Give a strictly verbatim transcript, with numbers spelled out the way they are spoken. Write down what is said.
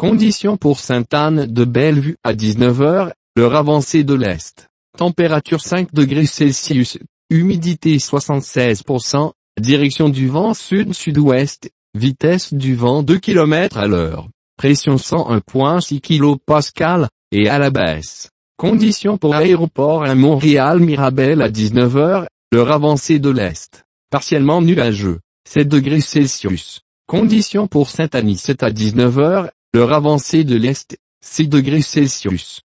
Conditions pour Sainte-Anne-de-Bellevue à dix-neuf heures, l'heure avancée de l'Est. Température cinq degrés Celsius, humidité soixante-seize pour cent, direction du vent sud-sud-ouest, vitesse du vent deux kilomètres à l'heure, pression cent un virgule six kilopascales, et à la baisse. Conditions pour aéroport à Montréal-Mirabel à dix-neuf heures, l'heure avancée de l'Est. Partiellement nuageux, sept degrés Celsius. Conditions pour Saint-Anicette à dix-neuf heures, l'heure avancée de l'Est, six degrés Celsius.